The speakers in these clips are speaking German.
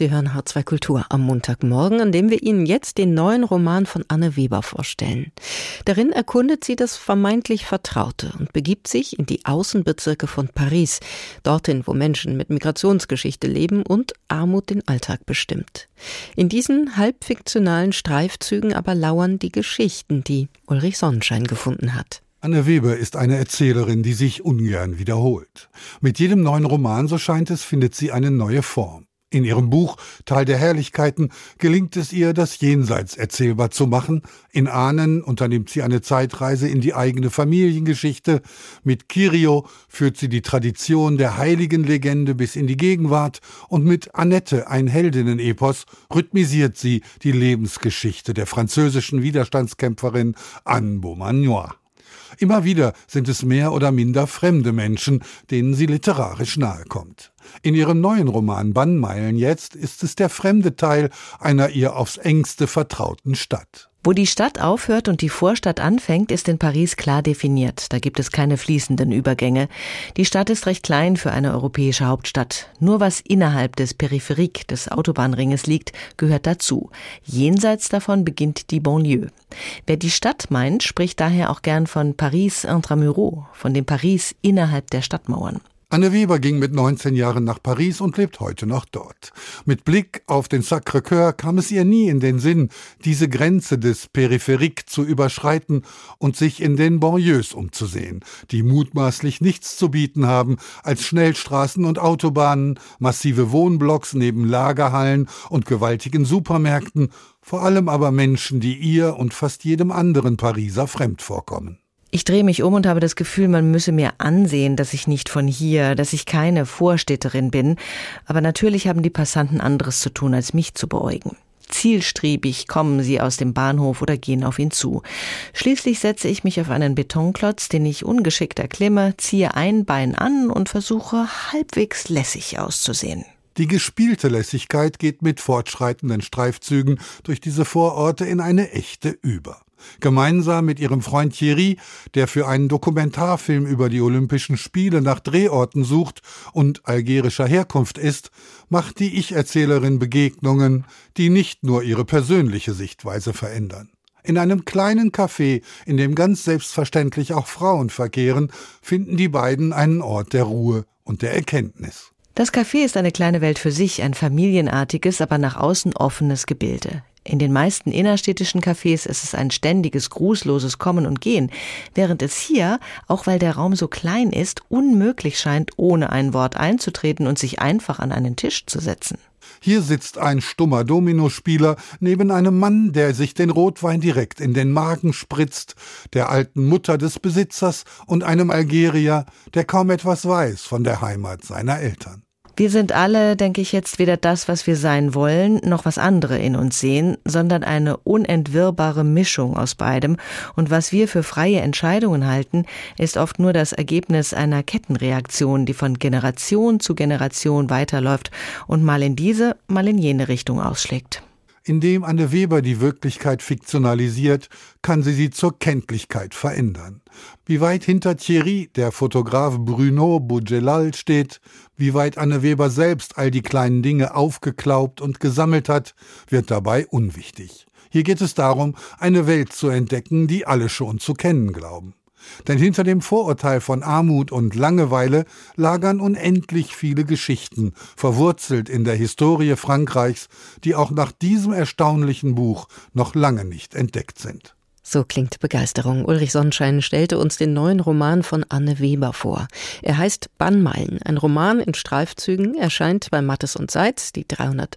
Sie hören H2 Kultur am Montagmorgen, an dem wir Ihnen jetzt den neuen Roman von Anne Weber vorstellen. Darin erkundet sie das vermeintlich Vertraute und begibt sich in die Außenbezirke von Paris, dorthin, wo Menschen mit Migrationsgeschichte leben und Armut den Alltag bestimmt. In diesen halbfiktionalen Streifzügen aber lauern die Geschichten, die Ulrich Sonnenschein gefunden hat. Anne Weber ist eine Erzählerin, die sich ungern wiederholt. Mit jedem neuen Roman, so scheint es, findet sie eine neue Form. In ihrem Buch Tal der Herrlichkeiten gelingt es ihr, das Jenseits erzählbar zu machen. In Ahnen unternimmt sie eine Zeitreise in die eigene Familiengeschichte. Mit Kyrio führt sie die Tradition der Heiligenlegende bis in die Gegenwart. Und mit Annette, ein Heldinnen-Epos, rhythmisiert sie die Lebensgeschichte der französischen Widerstandskämpferin Anne Beaumanoir. Immer wieder sind es mehr oder minder fremde Menschen, denen sie literarisch nahe kommt. In ihrem neuen Roman Bannmeilen jetzt ist es der fremde Teil einer ihr aufs engste vertrauten Stadt. Wo die Stadt aufhört und die Vorstadt anfängt, ist in Paris klar definiert. Da gibt es keine fließenden Übergänge. Die Stadt ist recht klein für eine europäische Hauptstadt. Nur was innerhalb des Peripherik, des Autobahnringes liegt, gehört dazu. Jenseits davon beginnt die Banlieue. Wer die Stadt meint, spricht daher auch gern von Paris intramuros, von dem Paris innerhalb der Stadtmauern. Anne Weber ging mit 19 Jahren nach Paris und lebt heute noch dort. Mit Blick auf den Sacré-Cœur kam es ihr nie in den Sinn, diese Grenze des Peripherik zu überschreiten und sich in den Banlieues umzusehen, die mutmaßlich nichts zu bieten haben als Schnellstraßen und Autobahnen, massive Wohnblocks neben Lagerhallen und gewaltigen Supermärkten, vor allem aber Menschen, die ihr und fast jedem anderen Pariser fremd vorkommen. Ich drehe mich um und habe das Gefühl, man müsse mir ansehen, dass ich nicht von hier, dass ich keine Vorstädterin bin. Aber natürlich haben die Passanten anderes zu tun, als mich zu beäugen. Zielstrebig kommen sie aus dem Bahnhof oder gehen auf ihn zu. Schließlich setze ich mich auf einen Betonklotz, den ich ungeschickt erklimme, ziehe ein Bein an und versuche, halbwegs lässig auszusehen. Die gespielte Lässigkeit geht mit fortschreitenden Streifzügen durch diese Vororte in eine echte über. Gemeinsam mit ihrem Freund Thierry, der für einen Dokumentarfilm über die Olympischen Spiele nach Drehorten sucht und algerischer Herkunft ist, macht die Ich-Erzählerin Begegnungen, die nicht nur ihre persönliche Sichtweise verändern. In einem kleinen Café, in dem ganz selbstverständlich auch Frauen verkehren, finden die beiden einen Ort der Ruhe und der Erkenntnis. Das Café ist eine kleine Welt für sich, ein familienartiges, aber nach außen offenes Gebilde. In den meisten innerstädtischen Cafés ist es ein ständiges, grußloses Kommen und Gehen, während es hier, auch weil der Raum so klein ist, unmöglich scheint, ohne ein Wort einzutreten und sich einfach an einen Tisch zu setzen. Hier sitzt ein stummer Dominospieler neben einem Mann, der sich den Rotwein direkt in den Magen spritzt, der alten Mutter des Besitzers und einem Algerier, der kaum etwas weiß von der Heimat seiner Eltern. Wir sind alle, denke ich jetzt, weder das, was wir sein wollen, noch was andere in uns sehen, sondern eine unentwirrbare Mischung aus beidem. Und was wir für freie Entscheidungen halten, ist oft nur das Ergebnis einer Kettenreaktion, die von Generation zu Generation weiterläuft und mal in diese, mal in jene Richtung ausschlägt. Indem Anne Weber die Wirklichkeit fiktionalisiert, kann sie zur Kenntlichkeit verändern. Wie weit hinter Thierry, der Fotograf Bruno Bougelal, steht, wie weit Anne Weber selbst all die kleinen Dinge aufgeklaubt und gesammelt hat, wird dabei unwichtig. Hier geht es darum, eine Welt zu entdecken, die alle schon zu kennen glauben. Denn hinter dem Vorurteil von Armut und Langeweile lagern unendlich viele Geschichten, verwurzelt in der Historie Frankreichs, die auch nach diesem erstaunlichen Buch noch lange nicht entdeckt sind. So klingt Begeisterung. Ulrich Sonnenschein stellte uns den neuen Roman von Anne Weber vor. Er heißt Bannmeilen, ein Roman in Streifzügen, erscheint bei Mattes und Seitz. Die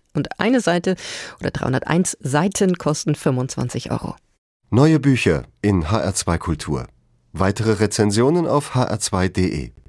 301 Seite oder 301 Seiten kosten 25 €. Neue Bücher in HR2 Kultur. Weitere Rezensionen auf hr2.de.